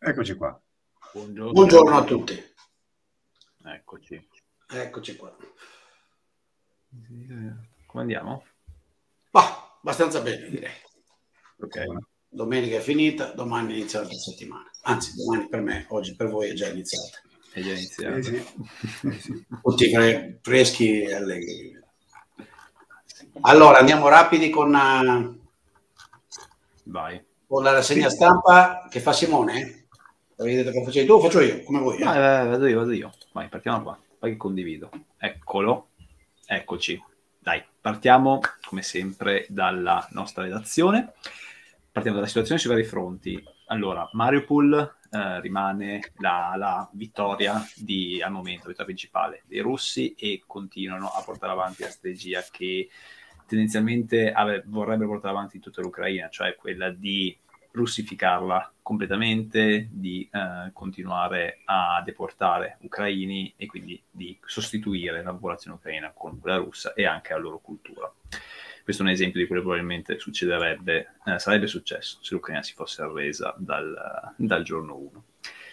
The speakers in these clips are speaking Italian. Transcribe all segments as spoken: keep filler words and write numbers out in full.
Eccoci qua. Buongiorno. Buongiorno a tutti. Eccoci. Eccoci qua. Come andiamo? Bah, abbastanza bene, direi. Ok. Domenica è finita, domani inizia la settimana. Anzi, domani per me, oggi per voi è già iniziata. È già iniziata. Eh sì. Eh sì. Tutti fre- freschi e allegri. Allora, andiamo rapidi con, uh, Vai. con la rassegna stampa che fa Simone. Avevi detto che facevi tu o faccio io? Come vuoi? Eh? Vai, vai, vado io, vado io. Vai, partiamo qua. Poi condivido. Eccolo. Eccoci. Dai, partiamo come sempre dalla nostra redazione. Partiamo dalla situazione sui vari fronti. Allora, Mariupol eh, rimane la, la vittoria di, al momento, la vittoria principale dei russi, e continuano a portare avanti la strategia che tendenzialmente ave, vorrebbero portare avanti in tutta l'Ucraina, cioè quella di russificarla completamente, di eh, continuare a deportare ucraini e quindi di sostituire la popolazione ucraina con quella russa e anche la loro cultura. Questo è un esempio di quello che probabilmente succederebbe, eh, sarebbe successo se l'Ucraina si fosse arresa dal, dal giorno uno.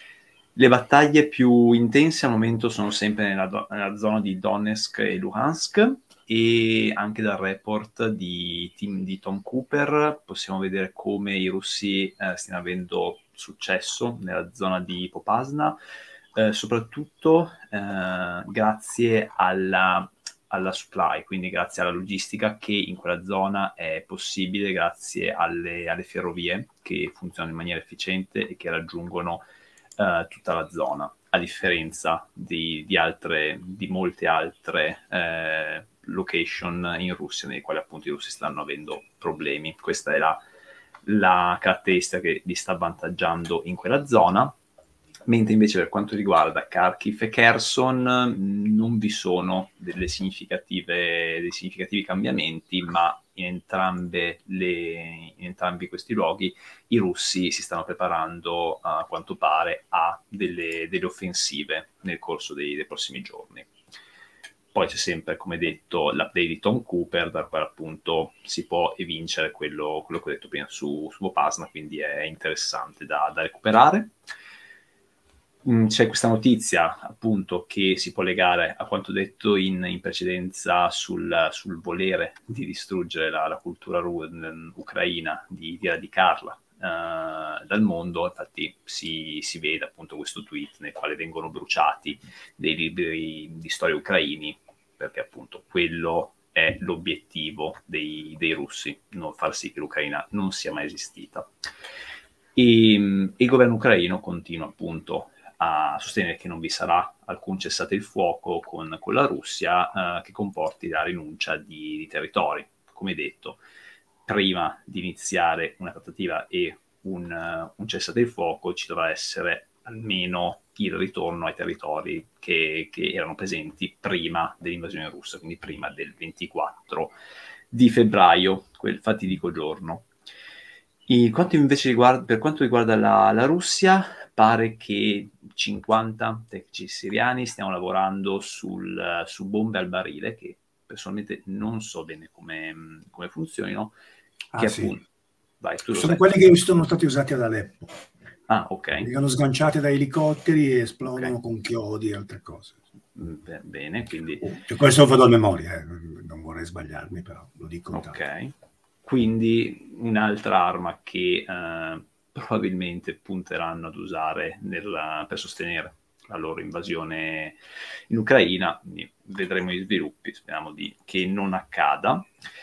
Le battaglie più intense al momento sono sempre nella, nella zona di Donetsk e Luhansk, e anche dal report di, team, di Tom Cooper possiamo vedere come i russi eh, stiano avendo successo nella zona di Popasna, eh, soprattutto eh, grazie alla, alla supply, quindi grazie alla logistica che in quella zona è possibile grazie alle, alle ferrovie che funzionano in maniera efficiente e che raggiungono eh, tutta la zona, a differenza di, di, altre, di molte altre eh, location in Russia nei quali appunto i russi stanno avendo problemi. Questa è la, la caratteristica che li sta avvantaggiando in quella zona, mentre invece per quanto riguarda Kharkiv e Kherson non vi sono delle significative, dei significativi cambiamenti, ma in entrambe le, in entrambi questi luoghi i russi si stanno preparando, a quanto pare, a delle, delle offensive nel corso dei, dei prossimi giorni. Poi c'è sempre, come detto, l'update di Tom Cooper, da quale appunto si può evincere quello, quello che ho detto prima su, su Popasna, quindi è interessante da, da recuperare. C'è questa notizia appunto che si può legare a quanto detto in, in precedenza sul, sul volere di distruggere la, la cultura ru- ucraina, di, di radicarla uh, dal mondo. Infatti si, si vede appunto questo tweet nel quale vengono bruciati dei libri di storia ucraini, perché appunto quello è l'obiettivo dei, dei russi, non far sì che l'Ucraina non sia mai esistita. E, e il governo ucraino continua appunto a sostenere che non vi sarà alcun cessate il fuoco con, con la Russia eh, che comporti la rinuncia di, di territori. Come detto, prima di iniziare una trattativa e un, uh, un cessate il fuoco ci dovrà essere almeno il ritorno ai territori che, che erano presenti prima dell'invasione russa, quindi prima del ventiquattro di febbraio, quel fatidico giorno. E quanto invece riguarda, per quanto riguarda la, la Russia, pare che cinquanta tecnici siriani stiano lavorando sul, su bombe al barile, che personalmente non so bene come, come funzionino. Ah, che sì. appunto... Vai, tu lo Sono sai. quelli che sono stati usati ad Aleppo. Ah, ok. Vengono sganciati da elicotteri e esplodono Okay. con chiodi e altre cose. B- bene, quindi... Cioè, questo lo vado a memoria, eh. Non vorrei sbagliarmi, però lo dico Ok. intanto. Quindi un'altra arma che eh, probabilmente punteranno ad usare nel, per sostenere la loro invasione in Ucraina. Quindi vedremo gli sviluppi, speriamo di, che non accada.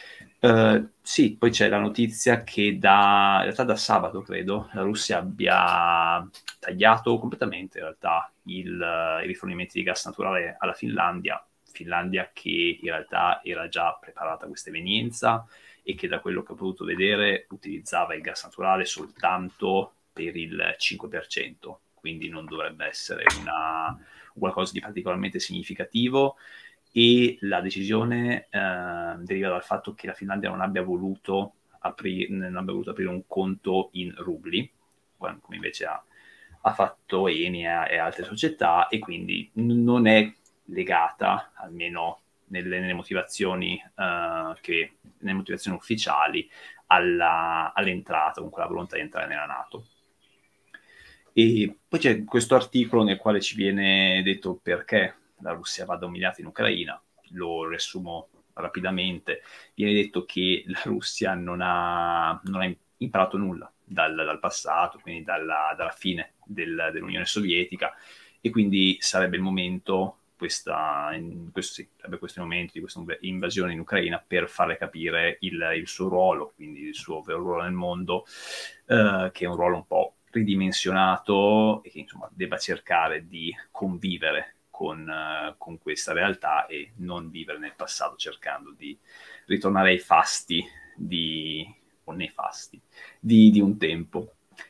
Uh, sì, poi c'è la notizia che da, in realtà da sabato, credo, la Russia abbia tagliato completamente in realtà il, i rifornimenti di gas naturale alla Finlandia, Finlandia che in realtà era già preparata a questa evenienza e che da quello che ho potuto vedere utilizzava il gas naturale soltanto per il cinque per cento, quindi non dovrebbe essere una, qualcosa di particolarmente significativo. E la decisione eh, deriva dal fatto che la Finlandia non abbia voluto, apri- non abbia voluto aprire un conto in rubli, come invece ha, ha fatto Eni e altre società, e quindi non è legata, almeno nelle, nelle motivazioni uh, che, nelle motivazioni ufficiali, alla, all'entrata, con quella volontà di entrare nella NATO. E poi c'è questo articolo nel quale ci viene detto perché la Russia vada umiliata in Ucraina. Lo riassumo rapidamente. Viene detto che la Russia non ha, non ha imparato nulla dal, dal passato, quindi dalla, dalla fine del, dell'Unione Sovietica, e quindi sarebbe il momento, questa, in, questo, sì, sarebbe questo il momento di questa invasione in Ucraina per farle capire il, il suo ruolo, quindi il suo vero ruolo nel mondo, eh, che è un ruolo un po' ridimensionato e che insomma debba cercare di convivere con, uh, con questa realtà e non vivere nel passato cercando di ritornare ai fasti di, o nei fasti di, di un tempo.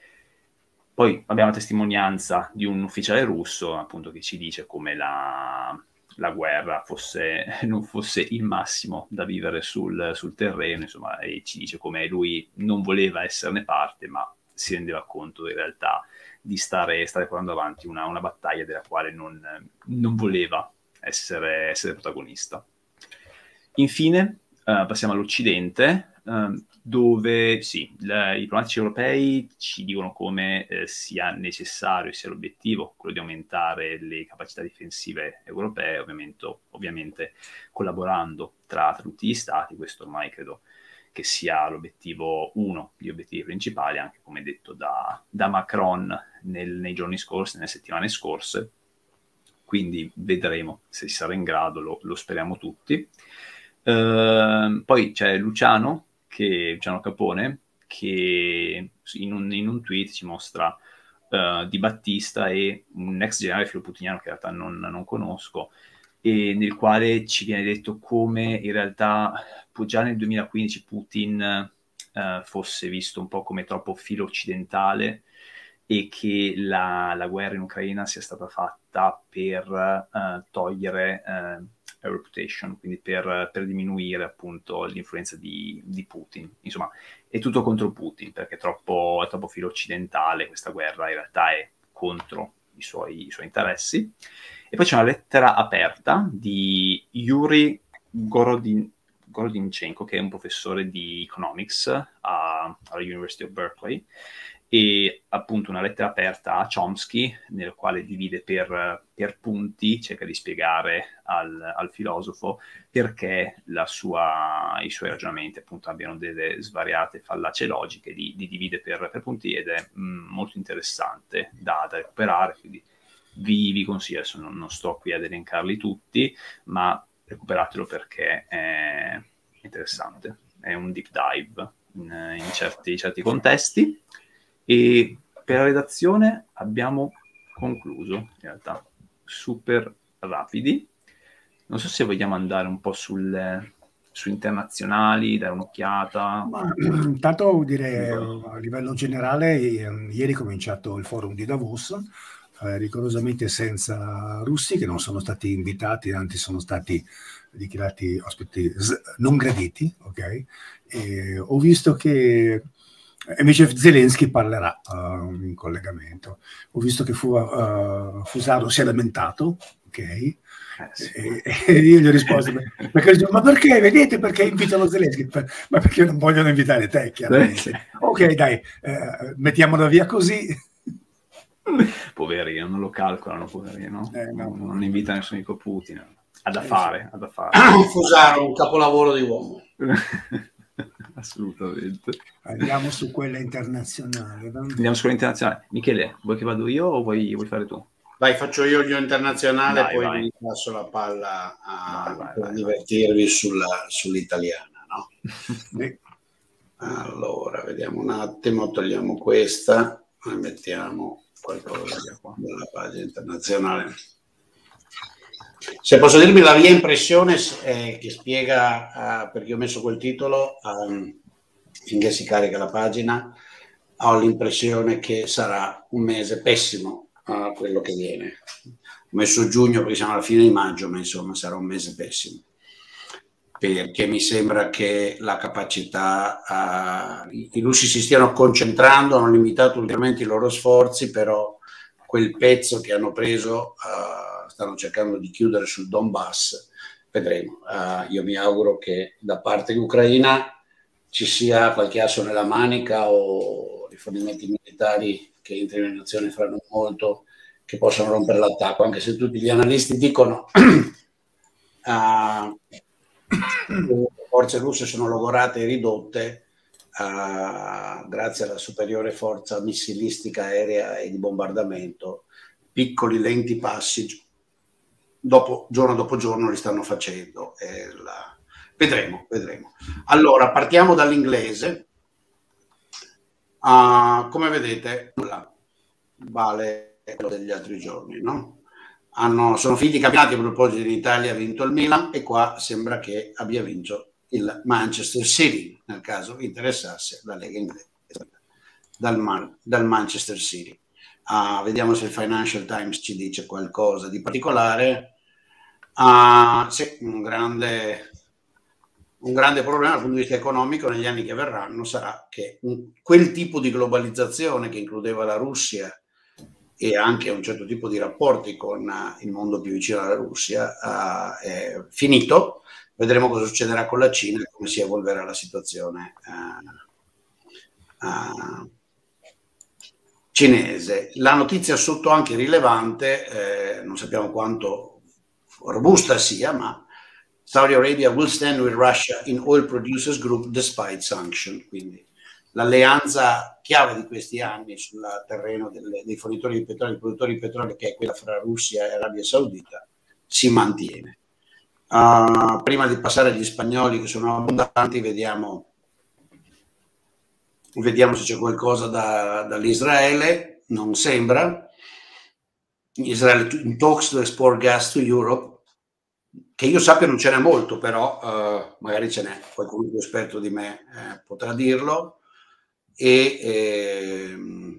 Poi abbiamo la testimonianza di un ufficiale russo appunto che ci dice come la, la guerra fosse, non fosse il massimo da vivere sul, sul terreno, insomma, e ci dice come lui non voleva esserne parte, ma si rendeva conto in realtà di stare, stare portando avanti una, una battaglia della quale non, non voleva essere, essere protagonista. Infine, uh, passiamo all'Occidente, uh, dove sì, la, i diplomatici europei ci dicono come eh, sia necessario, sia l'obiettivo quello di aumentare le capacità difensive europee, ovviamente, ovviamente collaborando tra, tra tutti gli stati. Questo ormai credo che sia l'obiettivo, uno degli obiettivi principali, anche come detto da, da Macron nel, nei giorni scorsi, nelle settimane scorse. Quindi vedremo se si sarà in grado, lo, lo speriamo tutti. Uh, poi c'è Luciano, che, Luciano Capone, che in un, in un tweet ci mostra uh, Di Battista e un ex generale filoputiniano che in realtà non, non conosco, e nel quale ci viene detto come in realtà già nel duemilaquindici Putin uh, fosse visto un po' come troppo filo occidentale e che la, la guerra in Ucraina sia stata fatta per uh, togliere uh, a reputation, quindi per, per diminuire appunto l'influenza di, di Putin. Insomma, è tutto contro Putin, perché è troppo, è troppo filo occidentale, questa guerra in realtà è contro i suoi, i suoi interessi. E poi c'è una lettera aperta di Yuri Gorodin, Gorodinchenko, che è un professore di economics a, alla University of Berkeley, e appunto una lettera aperta a Chomsky, nel quale divide per, per punti, cerca di spiegare al, al filosofo perché la sua, i suoi ragionamenti appunto abbiano delle svariate fallacie logiche, li, li divide per, per punti, ed è mh, molto interessante da, da recuperare, quindi vi, vi consiglio, adesso non, non sto qui ad elencarli tutti, ma recuperatelo perché è interessante, è un deep dive in, in certi, certi contesti. E per la redazione abbiamo concluso, in realtà, super rapidi. Non so se vogliamo andare un po' sul, su internazionali, dare un'occhiata. Ma, intanto direi a livello generale, ieri è cominciato il forum di Davos, eh, rigorosamente senza russi che non sono stati invitati, anzi sono stati dichiarati ospiti non graditi, ok? E ho visto che invece Zelensky parlerà uh, in collegamento. Ho visto che fu, uh, Fusaro si è lamentato, ok? Eh, sì. e, e io gli ho risposto, perché, ma perché? Vedete perché invitano Zelensky? Ma perché non vogliono invitare te, chiaramente. Eh, sì. Ok, dai, eh, mettiamola via così. Poverino, non lo calcolano, poverino. Eh, no, non, non invita nessun amico Putin. Ha da eh, fare, sì. ha da fare. Fusaro, un capolavoro di uomo. Assolutamente. Andiamo su quella internazionale. Andiamo su quella internazionale. Michele, vuoi che vado io o vuoi, vuoi fare tu? Vai, faccio io il mio internazionale, Dai, poi vai. vi passo la palla a, vai, vai, per vai, divertirvi sulla, sull'italiana, no? Sì. Allora, vediamo un attimo, togliamo questa e mettiamo qualcosa della pagina internazionale. Se posso dirvi la mia impressione eh, che spiega, uh, perché ho messo quel titolo, um, finché si carica la pagina, ho l'impressione che sarà un mese pessimo uh, quello che viene. Ho messo giugno perché siamo alla fine di maggio, ma insomma sarà un mese pessimo. Perché mi sembra che la capacità, uh, i, i russi si stiano concentrando, hanno limitato ulteriormente i loro sforzi, però quel pezzo che hanno preso uh, stanno cercando di chiudere sul Donbass, vedremo. Uh, io mi auguro che da parte di Ucraina ci sia qualche asso nella manica o i fornimenti militari che in prima nazione faranno molto, che possono rompere l'attacco, anche se tutti gli analisti dicono uh, le forze russe sono logorate e ridotte uh, grazie alla superiore forza missilistica aerea e di bombardamento. Piccoli lenti passi dopo, giorno dopo giorno li stanno facendo. E la... vedremo, vedremo. Allora, partiamo dall'inglese. Uh, come vedete, vale quello degli altri giorni, no? Hanno, sono finiti i campionati. A proposito, in Italia ha vinto il Milan e qua sembra che abbia vinto il Manchester City, nel caso interessasse la Lega inglese, dal, dal Manchester City. Uh, vediamo se il Financial Times ci dice qualcosa di particolare. Uh, sì, un grande... Un grande problema dal punto di vista economico negli anni che verranno sarà che un, quel tipo di globalizzazione che includeva la Russia e anche un certo tipo di rapporti con uh, il mondo più vicino alla Russia uh, è finito. Vedremo cosa succederà con la Cina e come si evolverà la situazione uh, uh, cinese. La notizia sotto anche rilevante, eh, non sappiamo quanto robusta sia, ma Saudi Arabia will stand with Russia in oil producers group despite sanctions. Quindi l'alleanza chiave di questi anni sul terreno delle, dei fornitori di petrolio e produttori di petrolio, che è quella fra Russia e Arabia Saudita, si mantiene. Uh, prima di passare agli spagnoli, che sono abbondanti, vediamo, vediamo se c'è qualcosa da, dall'Israele. Non sembra. Israele in talks to export gas to Europe. Che io sappia non ce n'è molto, però uh, magari ce n'è, qualcuno più esperto di me eh, potrà dirlo. E, eh,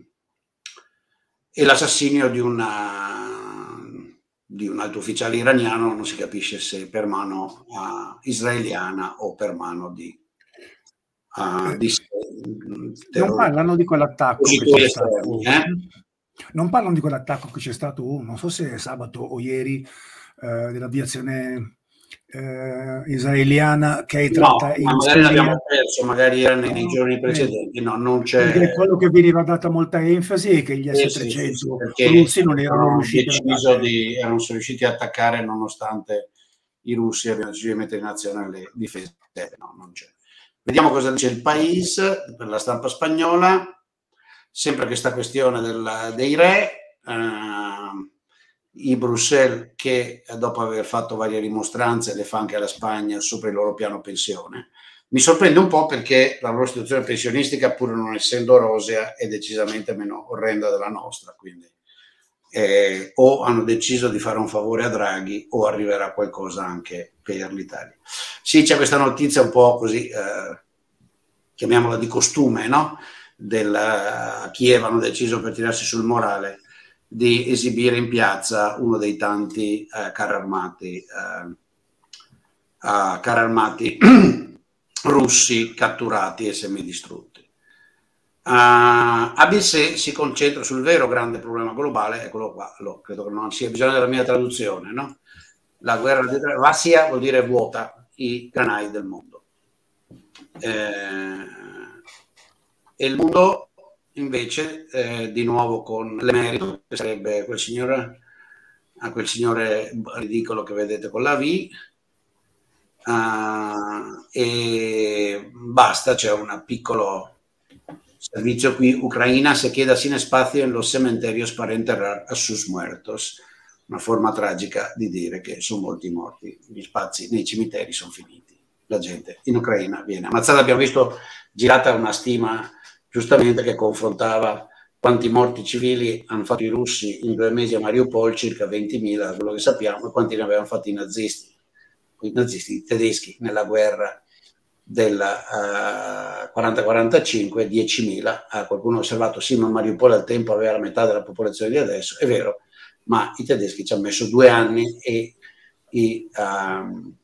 e l'assassinio di, una, di un alto ufficiale iraniano, non si capisce se per mano uh, israeliana o per mano di... Uh, di non parlano di quell'attacco che c'è stato, eh? non parlano di quell'attacco che c'è stato, non so se sabato o ieri, Uh, dell'aviazione uh, israeliana che è entrata no, in magari Siria. L'abbiamo perso, magari era nei, nei giorni precedenti. No, non c'è. Quello che veniva data molta enfasi è che gli S trecento sì, sì, russi non erano riusciti deciso di, erano riusciti a attaccare nonostante i russi abbiano deciso di mettere in azione le difese. No, non c'è. Vediamo cosa dice il País per la stampa spagnola. Sempre questa questione del, dei re. Uh, i Bruxelles che dopo aver fatto varie rimostranze le fa anche alla Spagna sopra il loro piano pensione. Mi sorprende un po' perché la loro situazione pensionistica, pur non essendo rosea, è decisamente meno orrenda della nostra, quindi eh, o hanno deciso di fare un favore a Draghi o arriverà qualcosa anche per l'Italia. Sì, c'è questa notizia un po' così, eh, chiamiamola di costume, no? Del uh, Kiev hanno deciso, per tirarsi sul morale, di esibire in piazza uno dei tanti eh, carri armati, eh, uh, carri armati russi catturati e semidistrutti. Uh, A B C si concentra sul vero grande problema globale, eccolo qua, lo, credo che non sia bisogno della mia traduzione, no? La guerra di Vassia vuol dire vuota i granai del mondo. Eh, e il mondo invece, eh, di nuovo con l'emerito, che sarebbe quel signore, a quel signore ridicolo che vedete con la V, uh, e basta, c'è un piccolo servizio qui: Ucraina se queda sin espacio en los cementerios para enterrar a sus muertos. Una forma tragica di dire che sono molti morti, gli spazi nei cimiteri sono finiti, la gente in Ucraina viene ammazzata. Abbiamo visto girata una stima giustamente che confrontava quanti morti civili hanno fatto i russi in due mesi a Mariupol, circa ventimila, quello che sappiamo, e quanti ne avevano fatti i nazisti, i nazisti i tedeschi nella guerra del uh, quaranta quarantacinque, diecimila. Uh, qualcuno ha osservato, sì, ma Mariupol al tempo aveva la metà della popolazione di adesso, è vero, ma i tedeschi ci hanno messo due anni e i, um,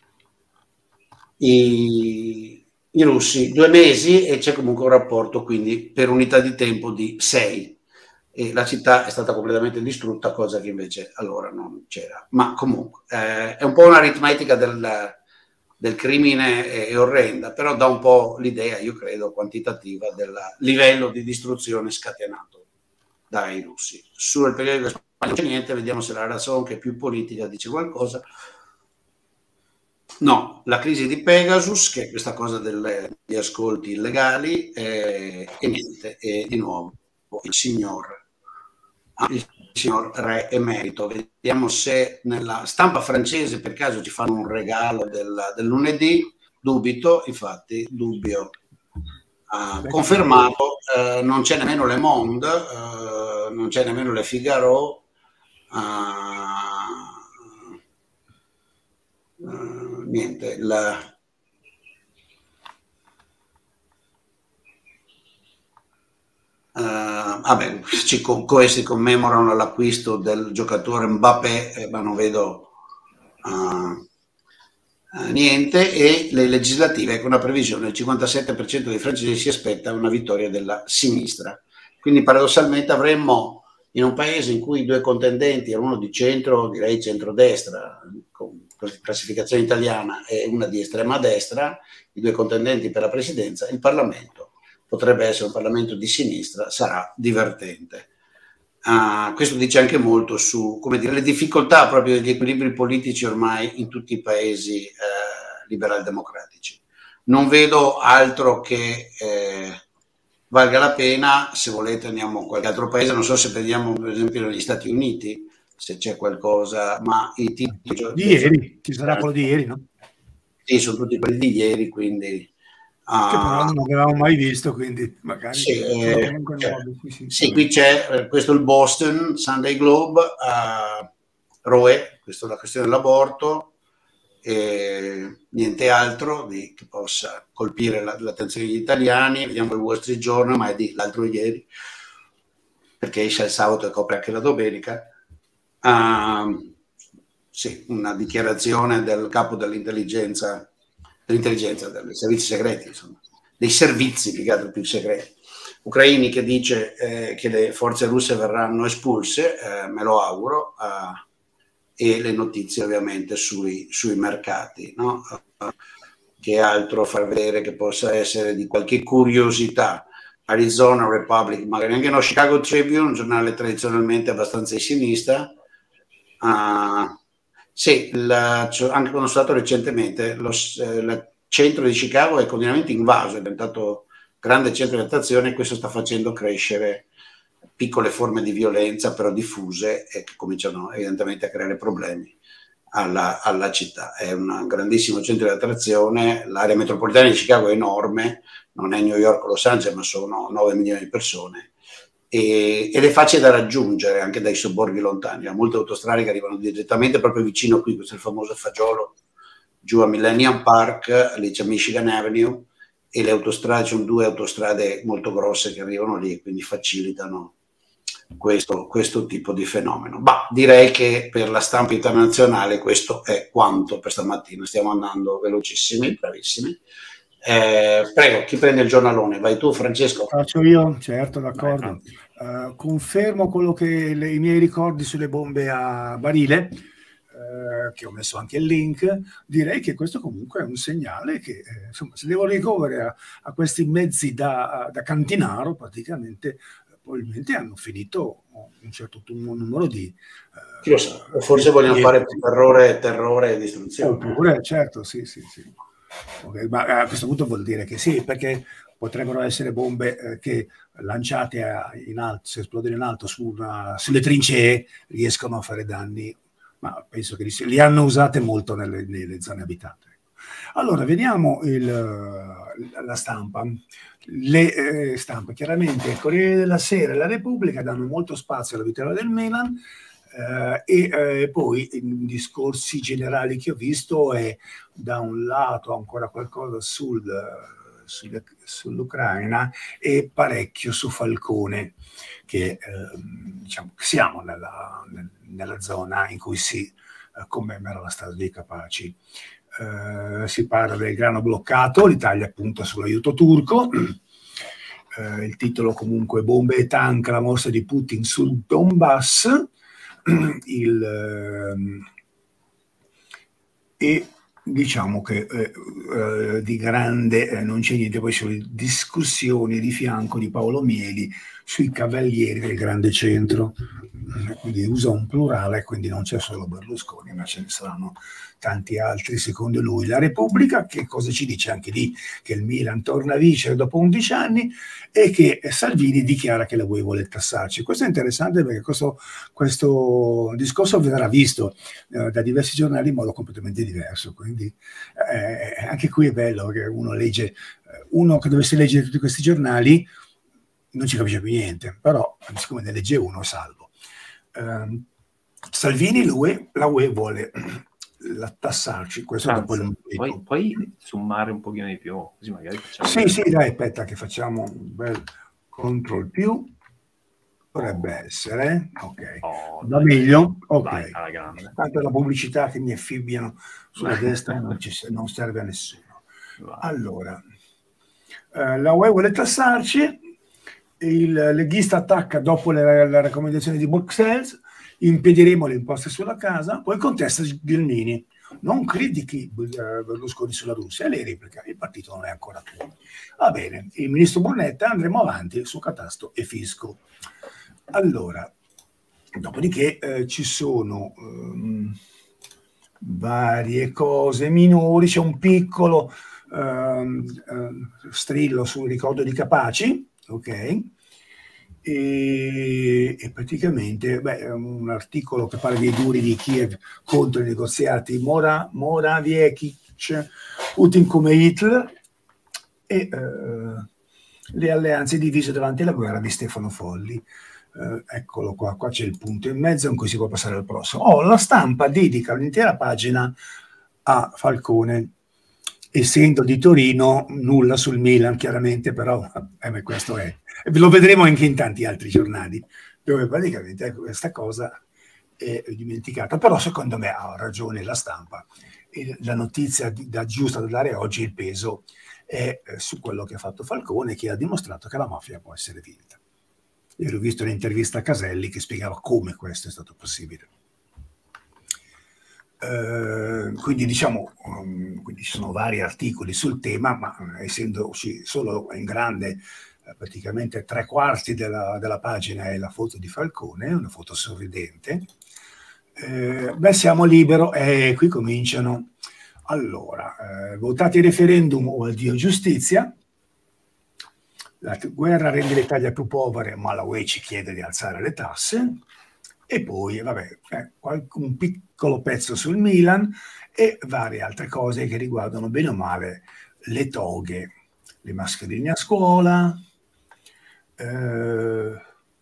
i i russi due mesi, e c'è comunque un rapporto quindi per unità di tempo di sei, e la città è stata completamente distrutta, cosa che invece allora non c'era. Ma comunque eh, è un po' un'aritmetica del, del crimine è orrenda, però dà un po' l'idea, io credo, quantitativa del livello di distruzione scatenato dai russi. Sul periodo di non c'è niente, vediamo se la ragione, che è più politica, dice qualcosa. No, la crisi di Pegasus, che è questa cosa degli ascolti illegali, eh, e niente, e di nuovo il signor, il signor re emerito. Vediamo se nella stampa francese per caso ci fanno un regalo del, del lunedì, dubito, infatti, dubbio uh, confermato, uh, non c'è nemmeno Le Monde, uh, non c'è nemmeno Le Figaro, uh, uh, niente, la... Uh, vabbè, ci, questi commemorano l'acquisto del giocatore Mbappé, eh, ma non vedo uh, uh, niente. E le legislative, con una previsione, il cinquantasette per cento dei francesi si aspetta una vittoria della sinistra. Quindi paradossalmente avremmo, in un paese in cui i due contendenti erano uno di centro, direi centrodestra, con classificazione italiana, e una di estrema destra, i due contendenti per la presidenza, il Parlamento potrebbe essere un Parlamento di sinistra, sarà divertente. Uh, questo dice anche molto su, come dire, le difficoltà proprio degli equilibri politici ormai in tutti i paesi uh, liberal democratici. Non vedo altro che eh, valga la pena. Se volete andiamo a qualche altro paese, non so se vediamo per esempio negli Stati Uniti, se c'è qualcosa, ma i titoli di ieri, ci sarà quello di ieri, no? Sì, sono tutti quelli di ieri, quindi che però non avevamo mai visto, quindi magari sì, eh, cioè, sì, sì, sì, qui c'è eh, questo è il Boston Sunday Globe, uh, Roe, questa è la questione dell'aborto, e niente altro di, che possa colpire la, l'attenzione degli italiani. Vediamo il Wall Street Journal, ma è di l'altro ieri, perché esce il sabato e copre anche la domenica. Uh, sì, una dichiarazione del capo dell'intelligenza dell'intelligenza, dei servizi segreti, insomma, dei servizi più che altro più segreti ucraini, che dice eh, che le forze russe verranno espulse, eh, me lo auguro, eh, e le notizie ovviamente sui, sui mercati, no? Uh, che altro far vedere che possa essere di qualche curiosità? Arizona Republic, magari anche no, Chicago Tribune, un giornale tradizionalmente abbastanza di sinistra. Uh, Sì, la, anche quando sono stato recentemente, lo il centro di Chicago è continuamente invaso, è diventato grande centro di attrazione, e questo sta facendo crescere piccole forme di violenza, però diffuse, e che cominciano evidentemente a creare problemi alla, alla città. È un grandissimo centro di attrazione, l'area metropolitana di Chicago è enorme, non è New York o Los Angeles, ma sono nove milioni di persone. E, ed è facile da raggiungere anche dai sobborghi lontani. Ha molte autostrade che arrivano direttamente proprio vicino qui, questo è il famoso fagiolo, giù a Millennium Park, lì c'è Michigan Avenue, e le autostrade, ci sono due autostrade molto grosse che arrivano lì, quindi facilitano questo, questo tipo di fenomeno. Bah, direi che per la stampa internazionale questo è quanto per stamattina. Stiamo andando velocissimi, bravissimi. Eh, prego, chi prende il giornalone? Vai tu, Francesco. Faccio io, certo, d'accordo. Uh, confermo quello che le, i miei ricordi sulle bombe a barile, uh, che ho messo anche il link. Direi che questo comunque è un segnale che, eh, insomma, se devo ricorrere a, a questi mezzi da, da cantinaro, praticamente, probabilmente hanno finito un certo un numero di... Uh, Chi lo sa, o forse vogliono fare terrore, terrore e distruzione. Oppure, certo, sì, sì, sì. Okay, ma a questo punto vuol dire che sì, perché potrebbero essere bombe eh, che lanciate a, in alto, se esplodono in alto su una, sulle trincee, riescono a fare danni, ma penso che li, li hanno usate molto nelle, nelle zone abitate. Allora, vediamo il, la stampa. Le eh, stampe, chiaramente il Corriere della Sera e la Repubblica danno molto spazio alla vittoria del Milan. Uh, e uh, poi in discorsi generali che ho visto è da un lato ancora qualcosa sul, sul, sull'Ucraina e parecchio su Falcone, che uh, diciamo siamo nella, nella zona in cui si uh, commemora la strage dei Capaci. Uh, si parla del grano bloccato, l'Italia punta sull'aiuto turco. Uh, il titolo comunque: bombe e tank, la morsa di Putin sul Donbass. Il, eh, e diciamo che eh, eh, di grande eh, non c'è niente, poi sono discussioni di fianco di Paolo Mieli sui cavalieri del grande centro, quindi usa un plurale, quindi non c'è solo Berlusconi, ma ce ne saranno tanti altri secondo lui. La Repubblica, che cosa ci dice anche lì? Che il Milan torna a vincere dopo undici anni e che Salvini dichiara che la U E vuole tassarci. Questo è interessante perché questo, questo discorso verrà visto eh, da diversi giornali in modo completamente diverso, quindi eh, anche qui è bello che uno legge, uno che dovesse leggere tutti questi giornali non ci capisce più niente, però siccome ne legge uno è salvo. Eh, Salvini, l'U E, la U E vuole la tassarci, questo Anzi, dopo poi, poi sommare un pochino di più, così magari facciamo... Sì, sì, dai, aspetta che facciamo un bel control più, dovrebbe essere, ok, oh, va meglio, ok, vai, alla grande. Tanto la pubblicità che mi affibbiano sulla destra non, ci, non serve a nessuno. Vai. Allora, eh, la U E vuole tassarci, il leghista attacca dopo le, le raccomandazioni di Bruxelles, impediremo le imposte sulla casa, poi contesta Gelmini. Non critichi Berlusconi sulla Russia, e lei replica, il partito non è ancora tuo. Va bene, il ministro Brunetta, andremo avanti su catasto e fisco. Allora, dopodiché eh, ci sono um, varie cose minori, c'è un piccolo um, um, strillo sul ricordo di Capaci, ok? E, e praticamente beh, un articolo che parla dei duri di Kiev contro i negoziati Mora, Moraviekic, Putin come Hitler e eh, le alleanze divise davanti alla guerra di Stefano Folli. Eh, eccolo qua, qua c'è il punto in mezzo in cui si può passare al prossimo. Oh, la Stampa dedica un'intera pagina a Falcone, essendo di Torino nulla sul Milan chiaramente, però eh, questo è, lo vedremo anche in tanti altri giornali dove praticamente ecco, questa cosa è dimenticata, però secondo me ha ragione la Stampa e la notizia di, da, giusta da dare oggi, il peso è eh, su quello che ha fatto Falcone, che ha dimostrato che la mafia può essere vinta. Io ho visto l'intervista a Caselli che spiegava come questo è stato possibile. Uh, quindi diciamo, um, quindi ci sono vari articoli sul tema, ma essendoci solo in grande uh, praticamente tre quarti della, della pagina è la foto di Falcone, una foto sorridente, uh, beh siamo libero e qui cominciano. Allora, uh, votati il referendum o addio giustizia, la guerra rende l'Italia più povera ma la U E ci chiede di alzare le tasse. E poi, vabbè, eh, un piccolo pezzo sul Milan e varie altre cose che riguardano bene o male le toghe, le mascherine a scuola eh,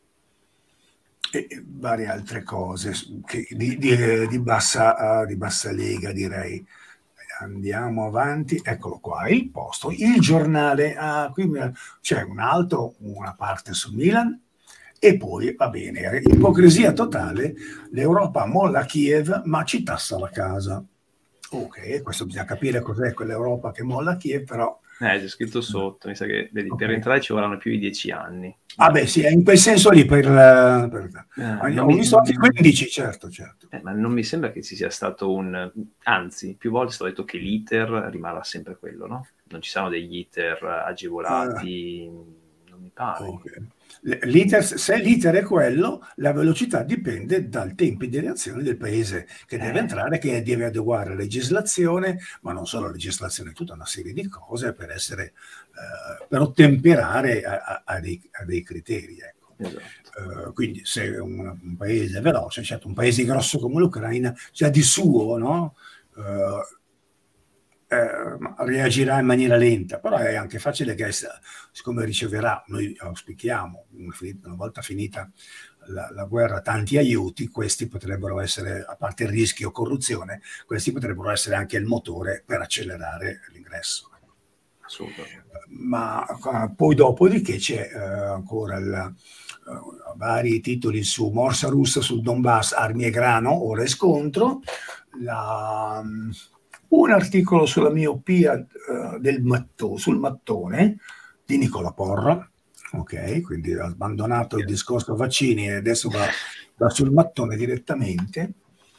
e varie altre cose che, di, di, di, bassa, uh, di bassa lega, direi. Andiamo avanti, eccolo qua, il posto, il giornale, ah, qui c'è un altro, una parte sul Milan. E poi, va bene, ipocrisia totale, l'Europa molla Kiev ma ci tassa la casa. Ok, questo bisogna capire cos'è quell'Europa che molla Kiev, però... Eh, c'è scritto sotto, mi sa che vedi, okay. Per entrare ci vorranno più di dieci anni. Ah beh sì, è in quel senso lì, per... per eh, ho mi... visto anche quindici, certo, certo. Eh, ma non mi sembra che ci sia stato un... Anzi, più volte è stato detto che l'iter rimarrà sempre quello, no? Non ci saranno degli iter agevolati, uh, non mi pare. Okay. L'iter, se l'iter è quello, la velocità dipende dal tempo di reazione del paese che deve eh. entrare, che deve adeguare la legislazione, ma non solo la legislazione, tutta una serie di cose per essere, uh, per ottemperare a, a, a, dei, a dei criteri. Ecco. Esatto. Uh, quindi se un, un paese è veloce, certo, un paese grosso come l'Ucraina, già di suo, no? Uh, Eh, reagirà in maniera lenta, però è anche facile che, siccome riceverà, noi auspichiamo, una volta finita la, la guerra, tanti aiuti, questi potrebbero essere, a parte il rischio corruzione, questi potrebbero essere anche il motore per accelerare l'ingresso. Assolutamente. Ma poi dopodiché c'è eh, ancora il, uh, vari titoli su morsa russa sul Donbass, armi e grano, ora è scontro, la... un articolo sulla miopia uh, del matto, sul mattone di Nicola Porra, ok, quindi ha abbandonato il discorso vaccini e adesso va, va sul mattone direttamente.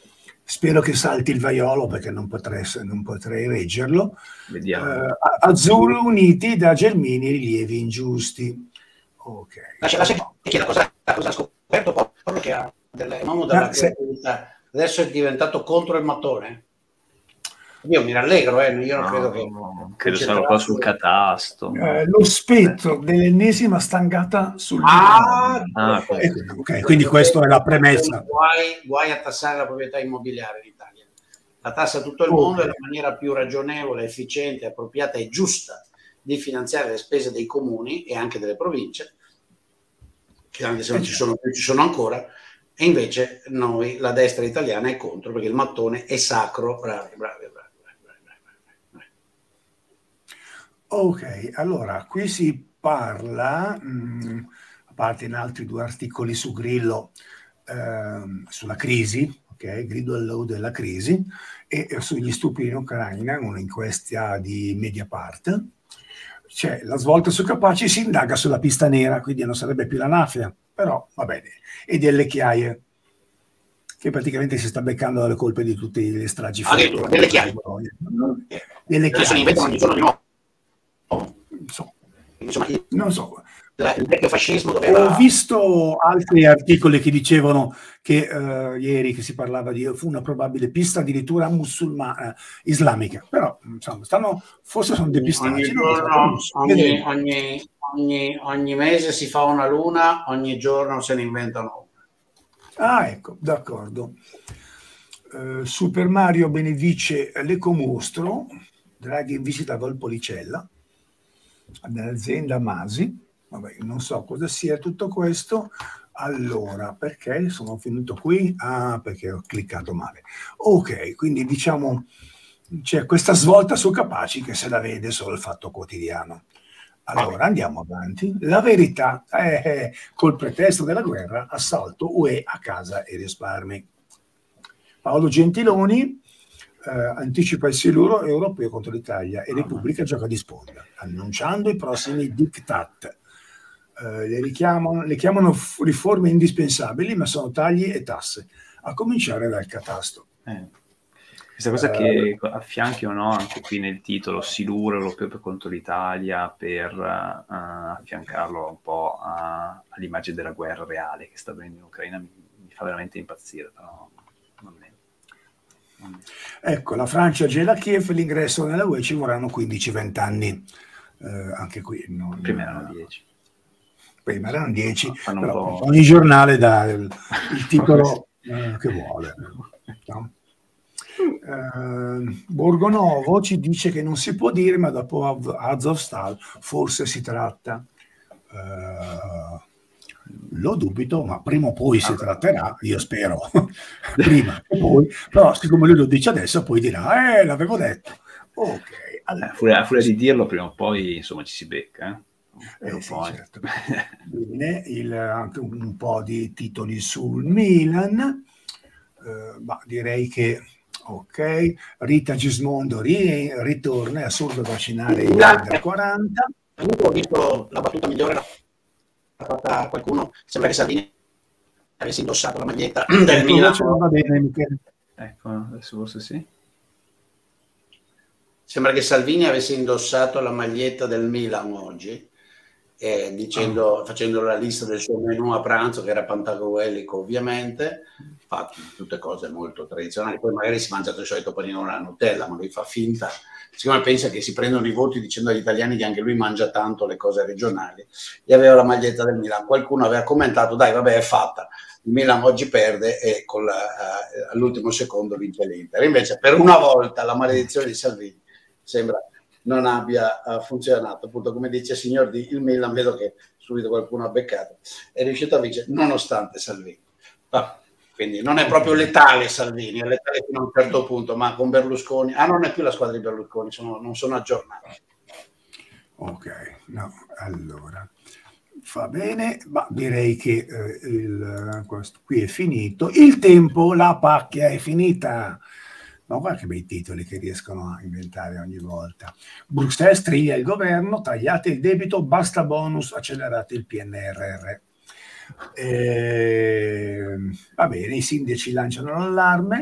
spero che salti il vaiolo perché non potrei, non potrei reggerlo. Vediamo. Uh, Azzurri uniti da Gelmini rilievi ingiusti. Ok. Lascia, lascia che chieda cosa, cosa ha scoperto Porro, che ha dell'uomo della Ah, se... adesso è diventato contro il mattone. Io mi rallegro, eh, io non no, credo che... No, credo sia qua sul catasto. Eh, lo spettro dell'ennesima stangata sul ah, ah, ecco, ok, quindi questa è la premessa. Guai, guai a tassare la proprietà immobiliare in Italia. La tassa a tutto il mondo okay. È la maniera più ragionevole, efficiente, appropriata e giusta di finanziare le spese dei comuni e anche delle province, che anche se non ci sono più, ci sono ancora, e invece noi, la destra italiana, è contro, perché il mattone è sacro. Bravi, bravi, bravi. Ok, allora qui si parla, mh, a parte in altri due articoli su Grillo, ehm, sulla crisi, ok, Grillo Law della crisi, e, e sugli stupri in Ucraina, un'inchiesta di Mediapart. C'è la svolta su Capaci, si indaga sulla pista nera, quindi non sarebbe più la mafia, però va bene, e delle chiaie, che praticamente si sta beccando le colpe di tutte le stragi. Ah, detto, delle chiaie. Delle chiaie. Sono di nuovo. Non so, insomma, non so. Il vecchio fascismo doveva... Ho visto altri articoli che dicevano che uh, ieri che si parlava di fu una probabile pista addirittura musulmana, islamica, però insomma, stanno, forse sono depistati. Ogni, giorno, ogni, ogni, ogni, ogni mese si fa una luna, ogni giorno se ne inventano una. Ah, ecco, d'accordo. Uh, Super Mario benedice l'ecomostro, Draghi in visita a Valpolicella, nell'azienda Masi. Vabbè, non so cosa sia tutto questo. Allora, perché sono venuto qui? Ah, perché ho cliccato male. Ok, quindi diciamo c'è questa svolta su Capaci che se la vede solo il Fatto Quotidiano. Allora, andiamo avanti. La verità è col pretesto della guerra, assalto U E a casa e risparmi. Paolo Gentiloni eh, anticipa il siluro europeo contro l'Italia e Repubblica gioca di sponda, annunciando i prossimi diktat. Eh, le, richiamano, le chiamano riforme indispensabili, ma sono tagli e tasse, a cominciare dal catasto. Eh. Questa cosa che affianchi o no anche qui nel titolo siluro europeo contro l'Italia per uh, affiancarlo un po' a, all'immagine della guerra reale che sta avvenendo in Ucraina mi, mi fa veramente impazzire, però non è. Non è. Ecco, la Francia gela Kiev, l'ingresso nella U E ci vorranno quindici venti anni, eh, anche qui non, prima erano dieci. Prima erano dieci, no, però ogni giornale dà il, il titolo eh, che vuole, no? Uh, Borgonovo ci dice che non si può dire, ma dopo Azovstal forse si tratta. Uh, lo dubito, ma prima o poi si tratterà, io spero, prima o poi, però siccome lui lo dice adesso, poi dirà, eh, l'avevo detto. Ok. Allora. A furia, a furia di dirlo, prima o poi, insomma, ci si becca. Eh? Eh, sì, certo. Bene, il, anche un, un po' di titoli sul Milan, uh, ma direi che ok, Rita Gismondo ri, ritorna, è assurdo vaccinare in under quaranta. Ho visto la battuta migliore l'ha fatta qualcuno, sembra che Salvini avesse indossato la maglietta del Milan. Va bene, Michele. Ecco, adesso forse sì. Sembra che Salvini avesse indossato la maglietta del Milan oggi, eh, dicendo, oh. facendo la lista del suo menù a pranzo, che era pantagruelico ovviamente, fa tutte cose molto tradizionali, poi magari si mangia il solito panino alla Nutella, ma lui fa finta, siccome pensa che si prendono i voti dicendo agli italiani che anche lui mangia tanto le cose regionali, e aveva la maglietta del Milan. Qualcuno aveva commentato, dai vabbè è fatta, il Milan oggi perde e con la, uh, all'ultimo secondo vince l'Inter. Invece per una volta la maledizione di Salvini sembra non abbia uh, funzionato, appunto come dice il signor Di, il Milan, vedo che subito qualcuno ha beccato, è riuscito a vincere nonostante Salvini. Ah, quindi non è proprio letale Salvini, è letale fino a un certo punto, ma con Berlusconi, ah non è più la squadra di Berlusconi, sono, non sono aggiornato. Ok, no, allora, va bene, ma direi che eh, il, questo qui è finito, il tempo, la pacchia è finita. Ma guarda che bei titoli che riescono a inventare ogni volta. Bruxelles striglia il governo, tagliate il debito, basta bonus, accelerate il P N R R. E, va bene, i sindaci lanciano l'allarme,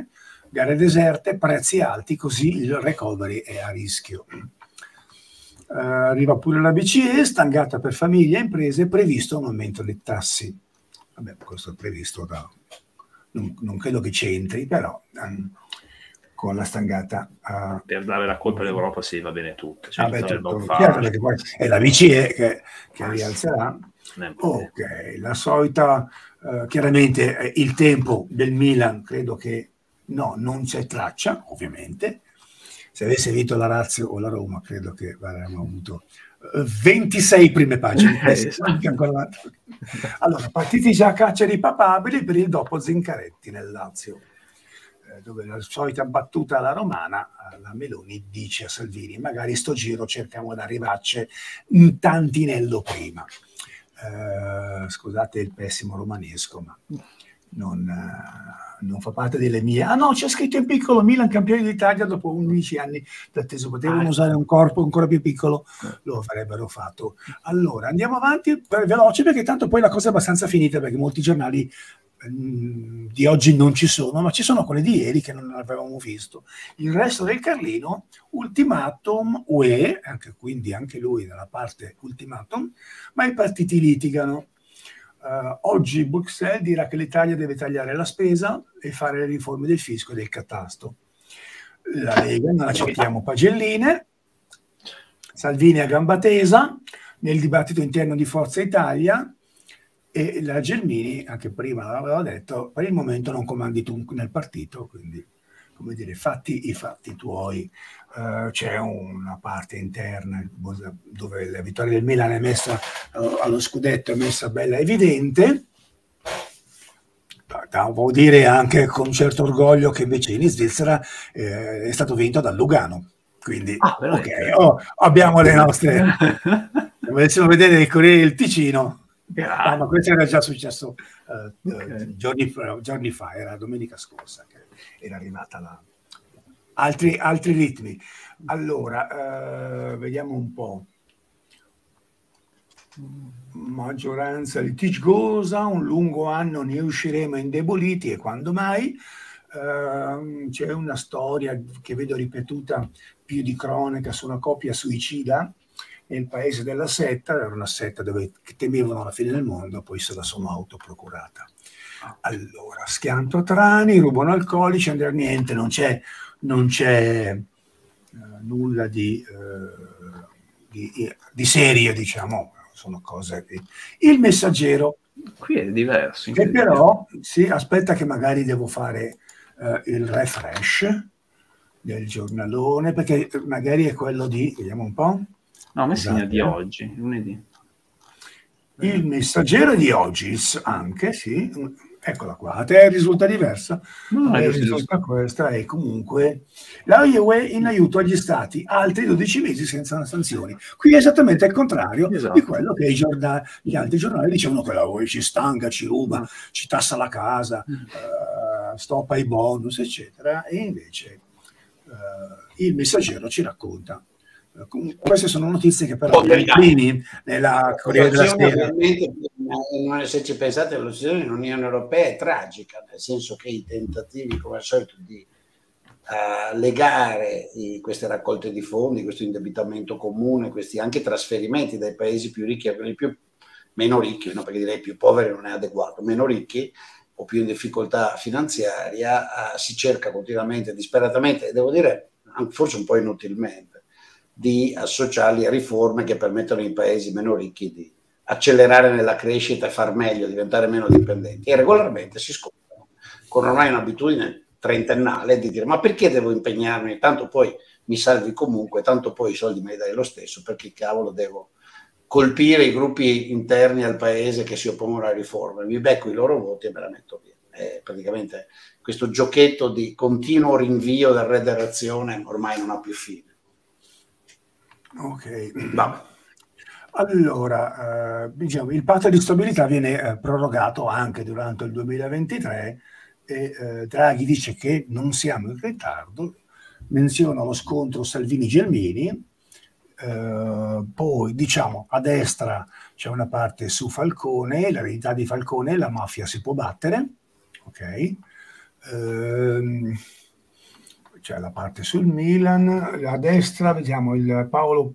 gare deserte, prezzi alti, così il recovery è a rischio. Uh, arriva pure la B C E, stangata per famiglie e imprese, previsto un aumento dei tassi. Vabbè, questo è previsto da... Non, non credo che c'entri, però um, con la stangata... Uh, per dare la colpa all'Europa, sì, va bene tutto. Cioè, vabbè, tutto tutto certo, perché poi è la B C E che, che rialzerà. Ok, la solita... Uh, chiaramente eh, il tempo del Milan, credo che no, non c'è traccia, ovviamente. Se avesse vinto la Lazio o la Roma, credo che avremmo avuto uh, ventisei prime pagine. Eh, allora, partiti già a caccia di papabili per il dopo Zincaretti nel Lazio, eh, dove la solita battuta alla romana, la Meloni dice a Salvini, magari sto giro cerchiamo di arrivarci un tantinello prima. Uh, scusate il pessimo romanesco, ma non, uh, non fa parte delle mie. Ah no, c'è scritto in piccolo Milan campione d'Italia dopo undici anni d'atteso. Potevano ah, usare un corpo ancora più piccolo, lo avrebbero fatto. Allora andiamo avanti per veloce, perché tanto poi la cosa è abbastanza finita, perché molti giornali mh, di oggi non ci sono, ma ci sono quelli di ieri che non avevamo visto. Il resto del Carlino, ultimatum U E, anche, quindi anche lui dalla parte ultimatum, ma i partiti litigano. Uh, oggi Bruxelles dirà che l'Italia deve tagliare la spesa e fare le riforme del fisco e del catasto. La Lega non accettiamo pagelline, Salvini a gamba tesa nel dibattito interno di Forza Italia, e la Gelmini, anche prima l'aveva detto, per il momento non comandi tu nel partito, quindi come dire, fatti i fatti tuoi. Uh, c'è una parte interna dove la vittoria del Milan è messa uh, allo scudetto, è messa bella evidente. Devo dire anche con certo orgoglio che invece in Svizzera eh, è stato vinto dal Lugano, quindi ah, ok, oh, abbiamo le nostre. Volessimo vedere il Corriere del Ticino, ah, ma questo era già successo uh, okay. giorni, giorni fa, era domenica scorsa che era arrivata la altri, altri ritmi. Allora, uh, vediamo un po'. Maggioranza litigiosa, un lungo anno ne usciremo indeboliti, e quando mai? Uh, c'è una storia che vedo ripetuta più di cronaca su una coppia suicida nel paese della setta. Era una setta dove temevano la fine del mondo, poi se la sono autoprocurata. Allora, schianto a Trani, rubano alcolici, Andrea, niente, non c'è non c'è uh, nulla di, uh, di, di serie, diciamo, sono cose che... Il Messaggero, qui è diverso, che però, sì, aspetta che magari devo fare uh, il refresh del giornalone, perché magari è quello di, vediamo un po'. No, a me segna di oggi, lunedì. Il Messaggero di oggi, anche, sì, eccola qua, a te risulta diversa? No, eh, risulta questa, e comunque la U E in aiuto agli stati, altri dodici mesi senza sanzioni. Qui è esattamente il contrario, esatto, di quello che i giornali, gli altri giornali dicevano, che la U E ci stanca, ci ruba, mm. ci tassa la casa, mm. uh, stoppa i bonus, eccetera, e invece uh, il Messaggero ci racconta. Uh, queste sono notizie che però i primi nella Corriere della Sera. Non, se ci pensate, la situazione dell'Unione Europea è tragica, nel senso che i tentativi, come al solito, di uh, legare i, queste raccolte di fondi, questo indebitamento comune, questi anche trasferimenti dai paesi più ricchi a quelli più meno ricchi, no? Perché direi più poveri non è adeguato, meno ricchi o più in difficoltà finanziaria, uh, si cerca continuamente, disperatamente, e devo dire forse un po' inutilmente, di associarli a riforme che permettono ai paesi meno ricchi di accelerare nella crescita e far meglio, diventare meno dipendenti, e regolarmente si scontrano con ormai un'abitudine trentennale di dire: ma perché devo impegnarmi, tanto poi mi salvi comunque, tanto poi i soldi me li dai lo stesso, perché cavolo devo colpire i gruppi interni al paese che si oppongono alle riforme, mi becco i loro voti e me la metto via. È praticamente questo giochetto di continuo rinvio del re dell'azione ormai non ha più fine. Ok, vabbè. Allora, eh, diciamo, il patto di stabilità viene eh, prorogato anche durante il duemilaventitré, e eh, Draghi dice che non siamo in ritardo, menziona lo scontro Salvini-Gelmini, eh, poi diciamo a destra c'è una parte su Falcone, l'eredità di Falcone, la mafia si può battere, ok? Ehm, c'è la parte sul Milan, a destra vediamo il Paolo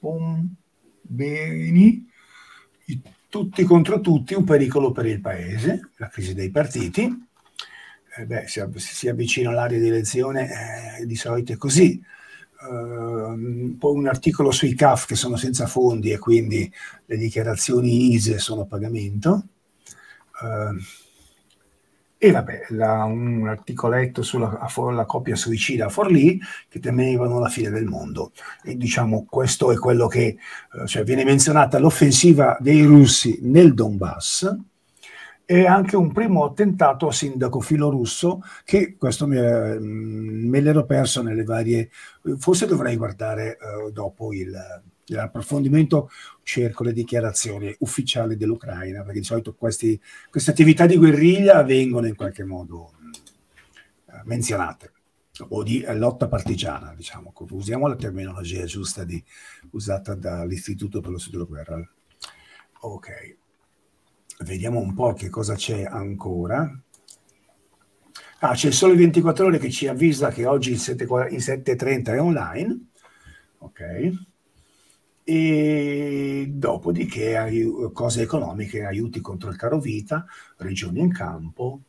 Pombeni, tutti contro tutti, un pericolo per il paese, la crisi dei partiti. Eh beh, si, si avvicina l'area di elezione, eh, di solito è così. Uh, poi un articolo sui C A F che sono senza fondi e quindi le dichiarazioni I S E E sono a pagamento. Uh, e vabbè, la, un articoletto sulla la coppia suicida a Forlì che temevano la fine del mondo. E diciamo questo è quello che uh, cioè viene menzionata l'offensiva dei russi nel Donbass e anche un primo attentato a sindaco filorusso che questo me, me l'ero perso nelle varie, forse dovrei guardare uh, dopo il l'approfondimento, cerco le dichiarazioni ufficiali dell'Ucraina, perché di solito questi, queste attività di guerriglia vengono in qualche modo uh, menzionate, o di uh, lotta partigiana, diciamo, usiamo la terminologia giusta di, usata dall'Istituto per lo Studio della Guerra. Ok, vediamo un po' che cosa c'è ancora. Ah, c'è il Sole ventiquattro Ore che ci avvisa che oggi il sette e trenta è online, ok. E dopodiché cose economiche, aiuti contro il caro vita, regioni in campo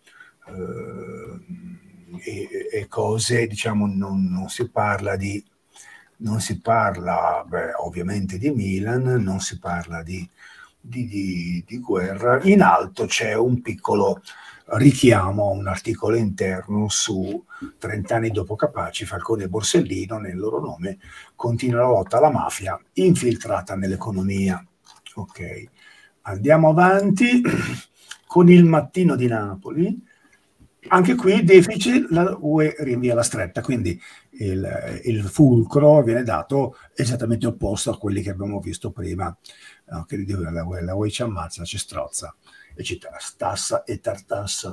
eh, e, e cose, diciamo, non, non si parla di, non si parla beh, ovviamente di Milan, non si parla di, di, di, di guerra. In alto c'è un piccolo richiamo a un articolo interno su trent'anni dopo Capaci, Falcone e Borsellino, nel loro nome, continua la lotta alla mafia infiltrata nell'economia. Ok, andiamo avanti con il Mattino di Napoli. Anche qui deficit, la U E rinvia la stretta, quindi il, il fulcro viene dato esattamente opposto a quelli che abbiamo visto prima, no, che la U E, la U E ci ammazza, ci strozza e ci tassa e tartassa.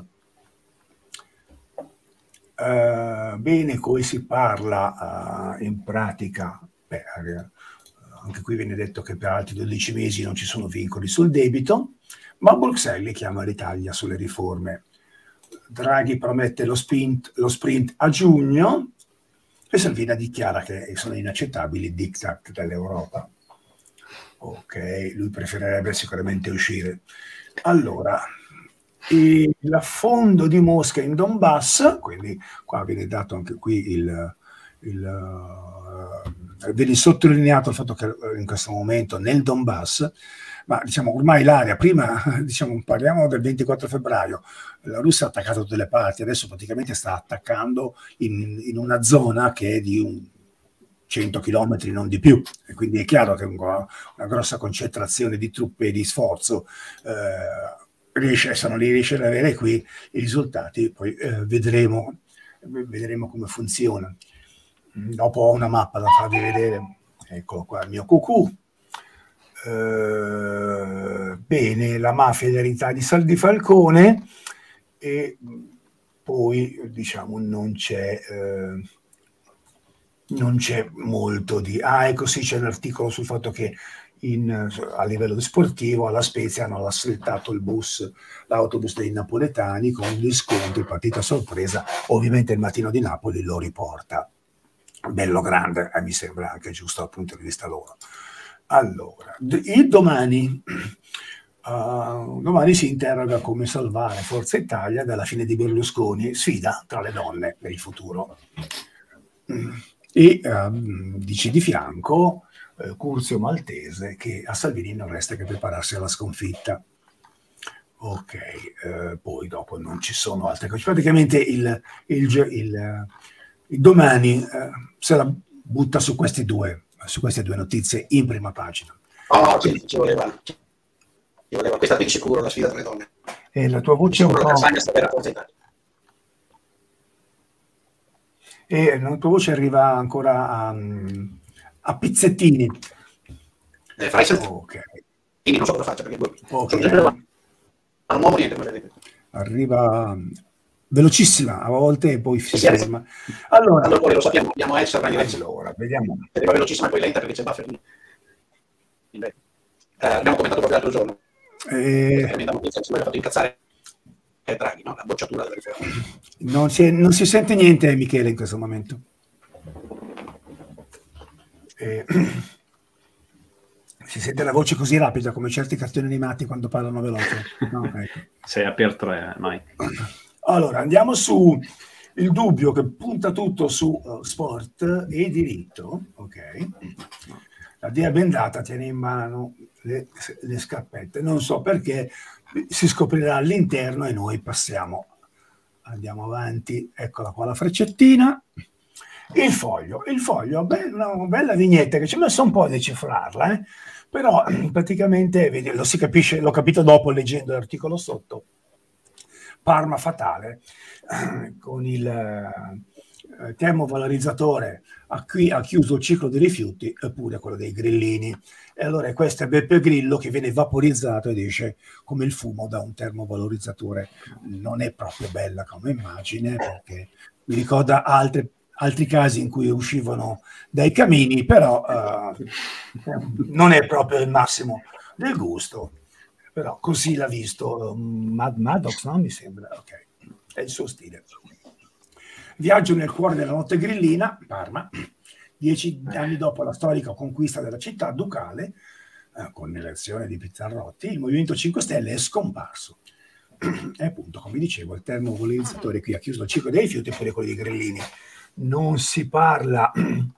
Uh, bene, come si parla uh, in pratica? Beh, anche qui viene detto che per altri dodici mesi non ci sono vincoli sul debito, ma Bruxelles chiama l'Italia sulle riforme. Draghi promette lo sprint, lo sprint a giugno e Salvini dichiara che sono inaccettabili i diktat dell'Europa. Ok, lui preferirebbe sicuramente uscire. Allora, l'affondo di Mosca in Donbass, quindi qua viene dato anche qui il, il uh, viene sottolineato il fatto che in questo momento nel Donbass, ma diciamo ormai l'area, prima diciamo parliamo del ventiquattro febbraio, la Russia ha attaccato tutte le parti, adesso praticamente sta attaccando in, in una zona che è di un cento chilometri, non di più, e quindi è chiaro che una, una grossa concentrazione di truppe e di sforzo eh, riesce, se non li riesce ad avere qui i risultati, poi eh, vedremo, vedremo come funziona. Dopo ho una mappa da farvi vedere, eccolo qua il mio cucù. Uh, bene, la mafia dell'eredità di Saldi Falcone e poi diciamo non c'è uh, non c'è molto di ah ecco sì, c'è un articolo sul fatto che in, a livello sportivo alla Spezia hanno assaltato il bus, l'autobus dei napoletani con gli scontri, partita sorpresa, ovviamente il Mattino di Napoli lo riporta bello grande e mi sembra anche giusto dal punto di vista loro. Allora, il domani, uh, domani si interroga come salvare Forza Italia dalla fine di Berlusconi, sfida tra le donne per il futuro. E uh, dice di fianco uh, Curzio Maltese che a Salvini non resta che prepararsi alla sconfitta. Ok, uh, poi dopo non ci sono altre cose. Praticamente il, il, il, il domani uh, se la butta su questi due. su queste due notizie in prima pagina. Oh, sì, ci voleva, ci voleva questa di sicuro la sfida tra le donne. E la tua voce è un po'... E la tua voce arriva ancora a, a pizzettini. Eh, fai sempre. Ok. Quindi non so cosa faccia perché okay. non muovo niente. Arriva velocissima a volte e poi si ferma. Allora, allora lo sappiamo, abbiamo Elsa allora, vediamo. Arriva velocissima e poi lenta perché c'è buffer. Eh, abbiamo commentato proprio l'altro giorno. Eh... Mi ha fatto incazzare. È Draghi, no? La bocciatura del referendum. Non si, non si sente niente, Michele, in questo momento. Eh, si sente la voce così rapida come certi cartoni animati quando parlano veloce. No, ecco. Sei a per tre, Mike. Allora, andiamo su il dubbio che punta tutto su uh, sport e diritto. Ok. La Dia Bendata tiene in mano le, le scarpette. Non so perché, si scoprirà all'interno e noi passiamo. Andiamo avanti. Eccola qua la freccettina. Il foglio, il foglio, be- una bella vignetta che ci ho messo un po' a decifrarla, eh? Però praticamente, vedi, lo si capisce, l'ho capito dopo leggendo l'articolo sotto. Parma fatale, eh, con il eh, termovalorizzatore ha, qui, ha chiuso il ciclo dei rifiuti, eppure quello dei grillini. E allora questo è Beppe Grillo che viene vaporizzato ed esce come il fumo da un termovalorizzatore. Non è proprio bella come immagine, perché mi ricorda altre altri casi in cui uscivano dai camini, però uh, non è proprio il massimo del gusto. Però così l'ha visto um, Mad Maddox, no? Mi sembra, ok, è il suo stile. Viaggio nel cuore della notte grillina, Parma, dieci anni dopo la storica conquista della città ducale, eh, con l'elezione di Pizzarrotti, il Movimento cinque Stelle è scomparso. E appunto, come dicevo, il termovalorizzatore qui ha chiuso il ciclo dei rifiuti e pure quelli dei grillini. Non si parla,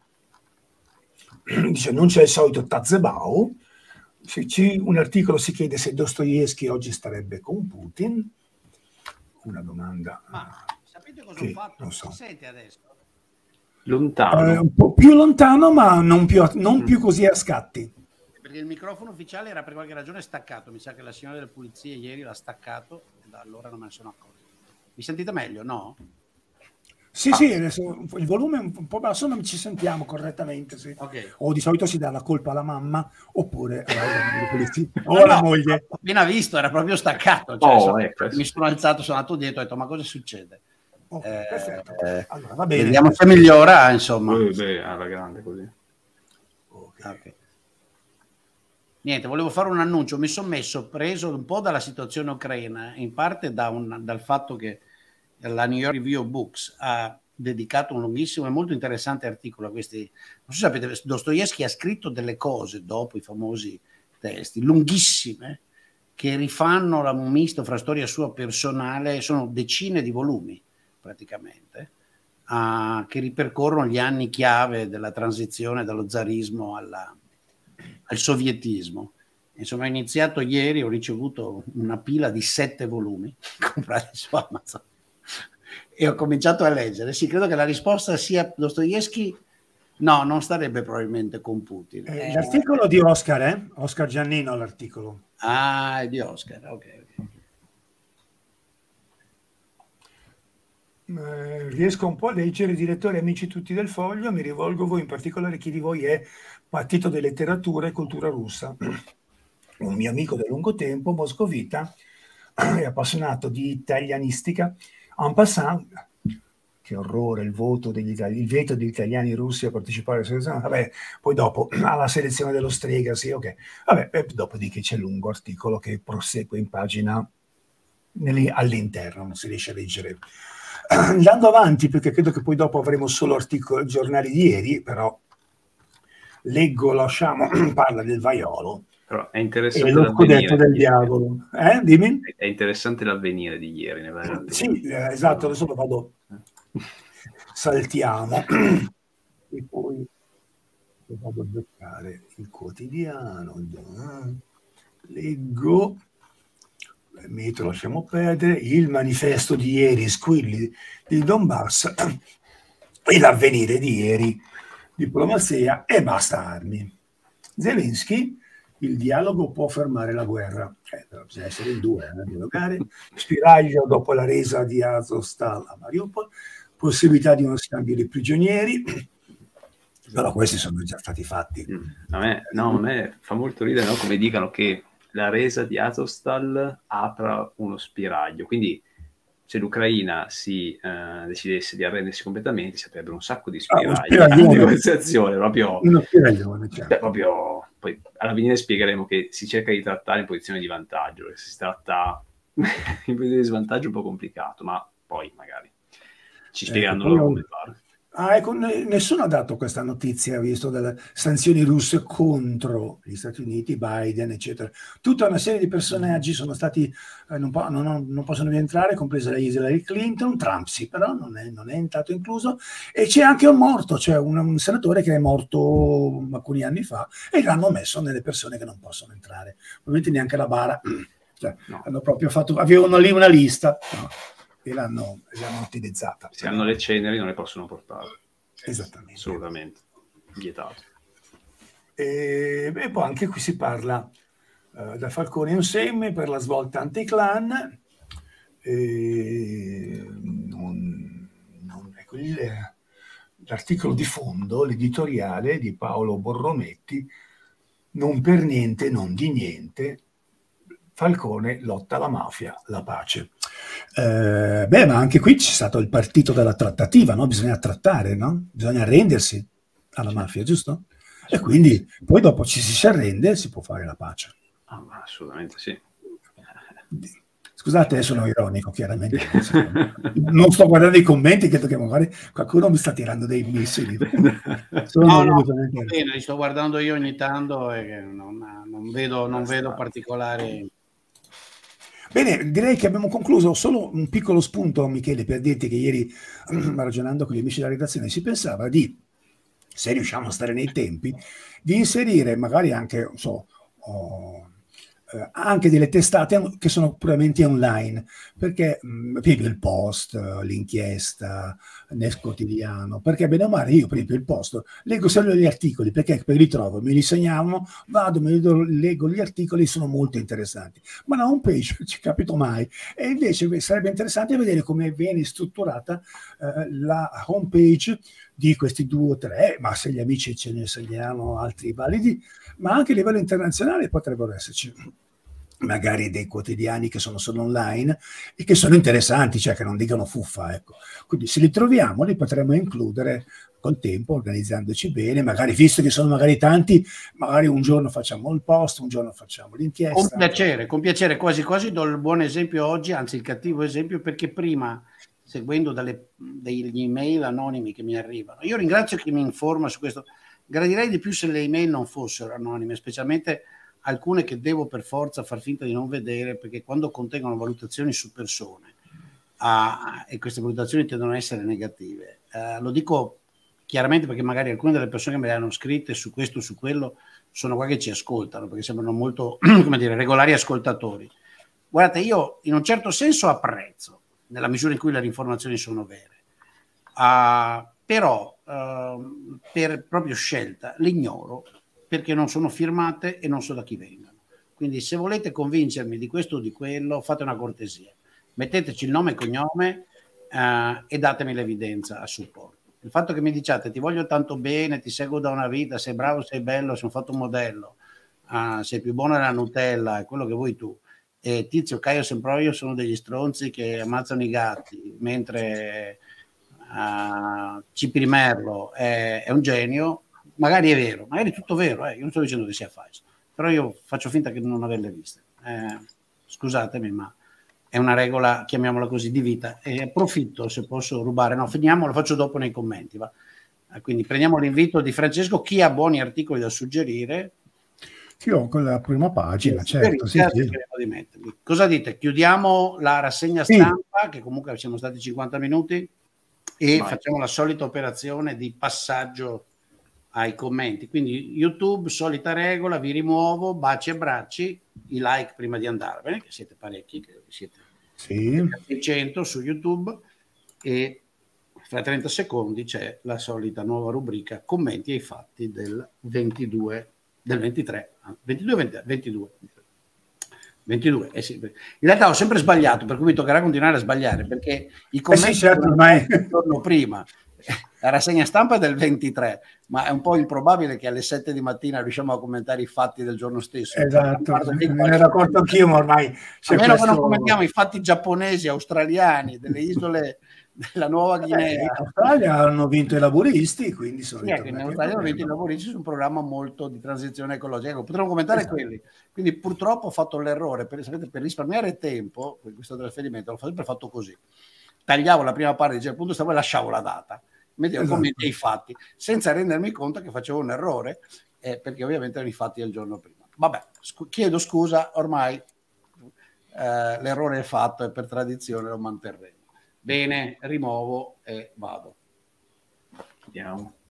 dice, non c'è il solito Tazebau. Un articolo si chiede se Dostoevskij oggi starebbe con Putin. Una domanda. Ma sapete cosa che, ho fatto? non so. Si sente adesso? Lontano. Eh, un po' più lontano, ma non più, non più così a scatti. Perché il microfono ufficiale era per qualche ragione staccato. Mi sa che la signora delle pulizie ieri l'ha staccato e da allora non me ne sono accorto. Mi sentite meglio, no? Sì, ah. sì, adesso il volume è un po' basso, ma ci sentiamo correttamente. Sì. Okay. O di solito si dà la colpa alla mamma oppure alla o alla no, moglie. Ho appena visto, era proprio staccato. Cioè, oh, so, ecco. Mi sono alzato, sono andato dietro e ho detto, ma cosa succede? Okay, eh, perfetto. Eh, allora, va bene. Vediamo se migliora, insomma. Eh, beh, alla grande così. Okay. Okay. Niente, volevo fare un annuncio. Mi sono messo preso un po' dalla situazione ucraina, in parte da un, dal fatto che la New York Review of Books ha dedicato un lunghissimo e molto interessante articolo a questi. Non so se sapete, Dostoevskij ha scritto delle cose dopo i famosi testi, lunghissime, che rifanno un misto fra storia sua personale, sono decine di volumi praticamente, uh, che ripercorrono gli anni chiave della transizione dallo zarismo alla, al sovietismo. Insomma, ho iniziato ieri, ho ricevuto una pila di sette volumi comprati su Amazon. E ho cominciato a leggere. Sì, credo che la risposta sia Dostoevskij. No, non starebbe probabilmente con Putin. Eh, l'articolo di Oscar, eh? Oscar Giannino, l'articolo. Ah, è di Oscar, ok. Eh, riesco un po' a leggere, direttori e amici tutti del Foglio, mi rivolgo a voi, in particolare chi di voi è partito di letteratura e cultura russa. Un mio amico da lungo tempo, moscovita, è appassionato di italianistica. En passant, che orrore il voto degli italiani, il veto degli italiani russi a partecipare alla selezione. Vabbè, poi dopo alla selezione dello Strega, sì, ok. Vabbè, e dopodiché c'è lungo articolo che prosegue in pagina all'interno, non si riesce a leggere. Andando avanti, perché credo che poi dopo avremo solo articoli, giornali di ieri, però leggo, lasciamo, parla del vaiolo. Però è interessante e lo scudetto del diavolo. Eh? Dimmi? È interessante l'avvenire di ieri. Ne sì, eh, esatto, adesso lo vado. Saltiamo. E poi lo vado a beccare il quotidiano. Leggo. Metto, lasciamo perdere. Il manifesto di ieri, squilli di Donbass. E l'avvenire di ieri, diplomazia e basta armi. Zelensky. Il dialogo può fermare la guerra. Eh, però bisogna essere in due, eh, dialogare. Spiraglio dopo la resa di Azovstal a Mariupol, possibilità di uno scambio di prigionieri, però questi sono già stati fatti. A me, no, a me fa molto ridere, no? Come dicano che la resa di Azovstal apra uno spiraglio, quindi se l'Ucraina si eh, decidesse di arrendersi completamente, si aprirebbero un sacco di spiragli ah, di negoziazione, proprio, uno spiraglione, certo. Cioè, proprio poi alla fine spiegheremo che si cerca di trattare in posizione di vantaggio, perché si tratta in di svantaggio è un po' complicato, ma poi magari ci spiegheranno ecco, loro io... come fare. Ah, ecco, nessuno ha dato questa notizia, visto delle sanzioni russe contro gli Stati Uniti, Biden, eccetera. Tutta una serie di personaggi sono stati, eh, non, po- non, non possono rientrare, compresa la Hillary Clinton, Trump sì, però non è, non è entrato incluso, e c'è anche un morto, cioè un, un senatore che è morto alcuni anni fa, e l'hanno messo nelle persone che non possono entrare. Ovviamente neanche la bara, cioè, No. hanno proprio fatto, avevano lì una lista, no? E l'hanno, l'hanno utilizzata. Se hanno le ceneri non le possono portare. Esattamente. Assolutamente. Vietato. E, e poi anche qui si parla uh, da Falcone un seme per la svolta anticlan. E, non, non, ecco, il, l'articolo di fondo, l'editoriale di Paolo Borrometti, non per niente, non di niente, Falcone lotta la mafia, la pace. Eh, beh, ma anche qui c'è stato il partito della trattativa, no? Bisogna trattare, no? Bisogna arrendersi alla mafia, giusto? E quindi poi dopo ci si arrende e si può fare la pace. Ah, assolutamente sì. Scusate, sono ironico, chiaramente. Non sto guardando i commenti, credo che magari qualcuno mi sta tirando dei missili. Sono no, no, bene, li sto guardando io ogni tanto e non, non vedo, non vedo particolari... Bene, direi che abbiamo concluso. Solo un piccolo spunto, Michele, per dirti che ieri, ragionando con gli amici della redazione, si pensava di, se riusciamo a stare nei tempi, di inserire magari anche, non so, oh, eh, anche delle testate che sono puramente online, perché mh, per esempio il Post, l'inchiesta, Nel Quotidiano, perché bene o male io per esempio il Post leggo solo gli articoli, perché li trovo, me li segnavo, vado, me li leggo gli articoli, sono molto interessanti, ma la home page non ci capito mai, e invece sarebbe interessante vedere come viene strutturata eh, la home page di questi due o tre, ma se gli amici ce ne segnano altri validi, ma anche a livello internazionale potrebbero esserci magari dei quotidiani che sono solo online e che sono interessanti, cioè che non dicono fuffa, ecco. Quindi se li troviamo li potremmo includere col tempo, organizzandoci bene, magari visto che sono magari tanti, magari un giorno facciamo il post, un giorno facciamo l'inchiesta. Con piacere, con piacere, quasi quasi do il buon esempio oggi, anzi il cattivo esempio, perché prima, seguendo dalle, degli email anonimi che mi arrivano, io ringrazio chi mi informa su questo, gradirei di più se le email non fossero anonime, specialmente alcune che devo per forza far finta di non vedere, perché quando contengono valutazioni su persone uh, e queste valutazioni tendono a essere negative, uh, lo dico chiaramente perché magari alcune delle persone che me le hanno scritte su questo o su quello sono qua che ci ascoltano, perché sembrano molto, come dire, regolari ascoltatori. Guardate, io in un certo senso apprezzo, nella misura in cui le informazioni sono vere, uh, però uh, per proprio scelta le ignoro, perché non sono firmate e non so da chi vengano. Quindi se volete convincermi di questo o di quello, fate una cortesia. Metteteci il nome e cognome eh, e datemi l'evidenza a supporto. Il fatto che mi diciate ti voglio tanto bene, ti seguo da una vita, sei bravo, sei bello, sei fatto un modello, uh, sei più buono della Nutella, è quello che vuoi tu. E Tizio, Caio, Sempronio sono degli stronzi che ammazzano i gatti, mentre uh, Cipi Merlo è, è un genio. Magari è vero, magari è tutto vero, eh. Io non sto dicendo che sia falso, però io faccio finta di non averle viste. Eh, scusatemi, ma è una regola, chiamiamola così, di vita, e approfitto se posso rubare. No, finiamo, lo faccio dopo nei commenti. Va. Eh, quindi prendiamo l'invito di Francesco. Chi ha buoni articoli da suggerire? Io con la prima pagina, sì, certo. Sì, sì. Di Cosa dite? Chiudiamo la rassegna stampa, sì, che comunque siamo stati cinquanta minuti, e Vai. facciamo la solita operazione di passaggio ai commenti. Quindi YouTube, solita regola, vi rimuovo, baci e abbracci, i like prima di andare, bene? Che siete parecchi, che siete sì. seicento su YouTube, e fra trenta secondi c'è la solita nuova rubrica commenti ai fatti del ventidue, del ventitré, ventidue, venti, ventidue, ventidue. Eh sì, in realtà ho sempre sbagliato, per cui mi toccherà continuare a sbagliare, perché i commenti eh sì, certo, ormai il giorno prima. La rassegna stampa è del ventitré, ma è un po' improbabile che alle sette di mattina riusciamo a commentare i fatti del giorno stesso. Esatto, me ne ero accorto anch'io, ma ormai a meno questo... che non commentiamo i fatti giapponesi, australiani, delle isole della Nuova Guinea. Eh, in Australia hanno vinto i laburisti, quindi sono sì, ecco, in Australia hanno vinto i laburisti su un programma molto di transizione ecologica. Ecco, potremmo commentare esatto. quelli. Quindi purtroppo ho fatto l'errore, per, sapete, per risparmiare tempo, per questo trasferimento, l'ho sempre fatto così. Tagliavo la prima parte, dicevo, appunto stavo e lasciavo la data, mettevo esatto. commenti ai fatti, senza rendermi conto che facevo un errore, eh, perché ovviamente erano i fatti del giorno prima. Vabbè, scu- chiedo scusa, ormai eh, l'errore è fatto e per tradizione lo manterremo. Bene, rimuovo e vado. Vediamo.